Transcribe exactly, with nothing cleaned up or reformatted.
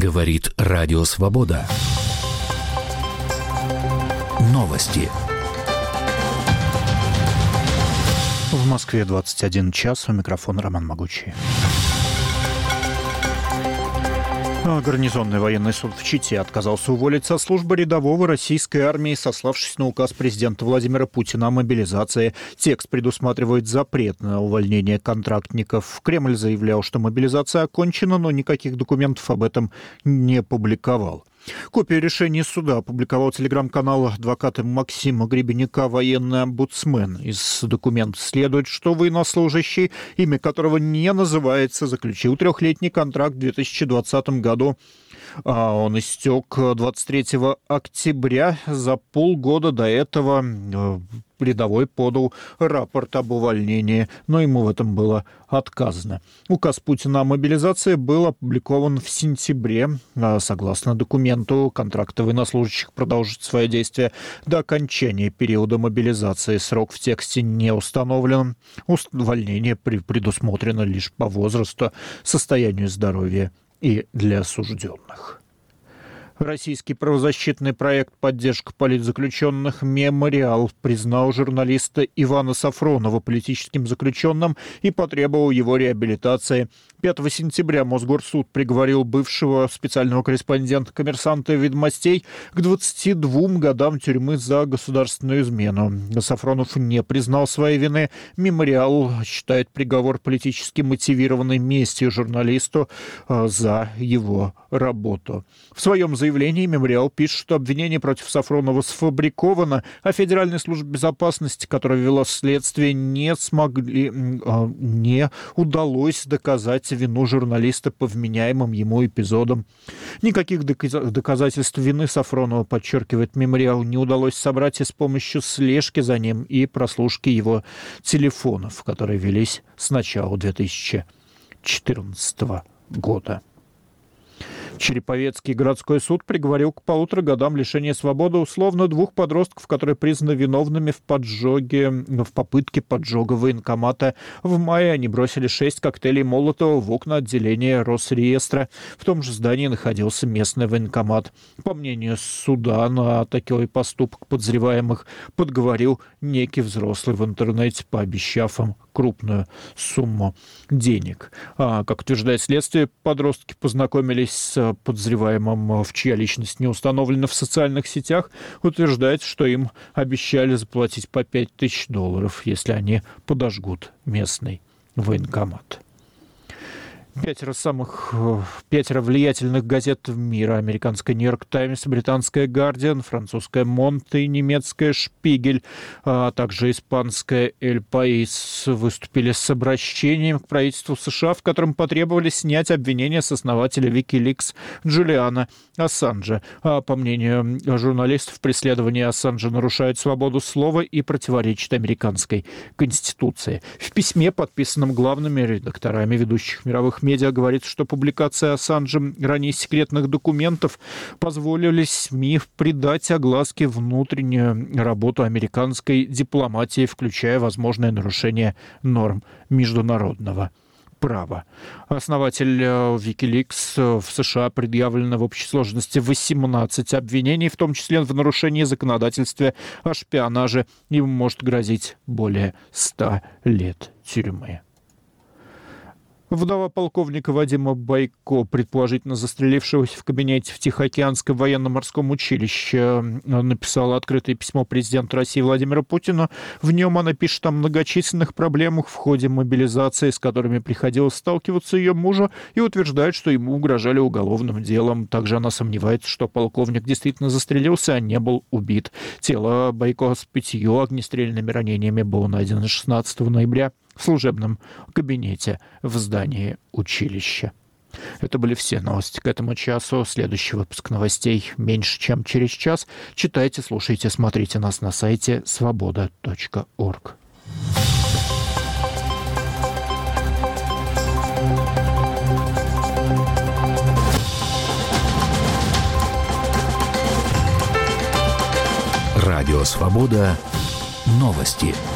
Говорит Радио Свобода. Новости. В Москве двадцать один час. У микрофона Роман Могучий. Гарнизонный военный суд в Чите отказался уволить со службы рядового российской армии, сославшись на указ президента Владимира Путина о мобилизации. Текст предусматривает запрет на увольнение контрактников. Кремль заявлял, что мобилизация окончена, но никаких документов об этом не публиковал. Копию решения суда опубликовал телеграм-канал адвоката Максима Гребенюка «Военный омбудсмен». Из документа следует, что военнослужащий, имя которого не называется, заключил трехлетний контракт в две тысячи двадцатом году. А он истек двадцать третьего октября. За полгода до этого рядовой подал рапорт об увольнении, но ему в этом было отказано. Указ Путина о мобилизации был опубликован в сентябре. Согласно документу, контракты военнослужащих продолжат свое действие до окончания периода мобилизации. Срок в тексте не установлен. Увольнение предусмотрено лишь по возрасту, состоянию здоровья и для осужденных. Российский правозащитный проект «Поддержка политзаключенных» «Мемориал» признал журналиста Ивана Сафронова политическим заключенным и потребовал его реабилитации. пятого сентября Мосгорсуд приговорил бывшего специального корреспондента «Коммерсанта» «Ведомостей» к двадцати двум годам тюрьмы за государственную измену. Сафронов не признал своей вины. «Мемориал» считает приговор политически мотивированной местью журналисту за его работу. В своем заявлении «Мемориал» пишет, что обвинение против Сафронова сфабриковано, а Федеральной службе безопасности, которая вела следствие, не смогли, не удалось доказать вину журналиста по вменяемым ему эпизодам. Никаких доказательств вины Сафронова, подчеркивает «Мемориал», не удалось собрать и с помощью слежки за ним и прослушки его телефонов, которые велись с начала две тысячи четырнадцатого года. Череповецкий городской суд приговорил к полутора годам лишения свободы условно двух подростков, которые признаны виновными в поджоге, в попытке поджога военкомата. В мае они бросили шесть коктейлей Молотова в окна отделения Росреестра. В том же здании находился местный военкомат. По мнению суда, на такой поступок подозреваемых подговорил некий взрослый в интернете, пообещав им крупную сумму денег. А, как утверждает следствие, подростки познакомились с подозреваемым, в чья личность не установлена в социальных сетях. Утверждается, что им обещали заплатить по пять тысяч долларов, если они подожгут местный военкомат. Пятеро самых, пятеро влиятельных газет мира: американская «Нью-Йорк Таймс», британская «Гардиан», французская «Монте» и немецкая «Шпигель», а также испанская «Эль Паис» выступили с обращением к правительству США, в котором потребовали снять обвинения с основателя Wikileaks Джулиана Ассанжа. А по мнению журналистов, преследование Ассанжа нарушает свободу слова и противоречит американской конституции. В письме, подписанном главными редакторами ведущих мировых медиа, говорится, что публикация Ассанжем ранее секретных документов позволили СМИ придать огласке внутреннюю работу американской дипломатии, включая возможное нарушение норм международного права. Основатель Wikileaks в США предъявлено в общей сложности восемнадцать обвинений, в том числе в нарушении законодательства о шпионаже. Ему может грозить более ста лет тюрьмы. Вдова полковника Вадима Бойко, предположительно застрелившегося в кабинете в Тихоокеанском военно-морском училище, написала открытое письмо президенту России Владимиру Путину. В нем она пишет о многочисленных проблемах в ходе мобилизации, с которыми приходилось сталкиваться ее мужу, и утверждает, что ему угрожали уголовным делом. Также она сомневается, что полковник действительно застрелился, а не был убит. Тело Бойко с пятью огнестрельными ранениями было найдено шестнадцатого ноября в служебном кабинете в здании училища. Это были все новости к этому часу. Следующий выпуск новостей меньше, чем через час. Читайте, слушайте, смотрите нас на сайте свобода точка орг. Радио «Свобода». Новости.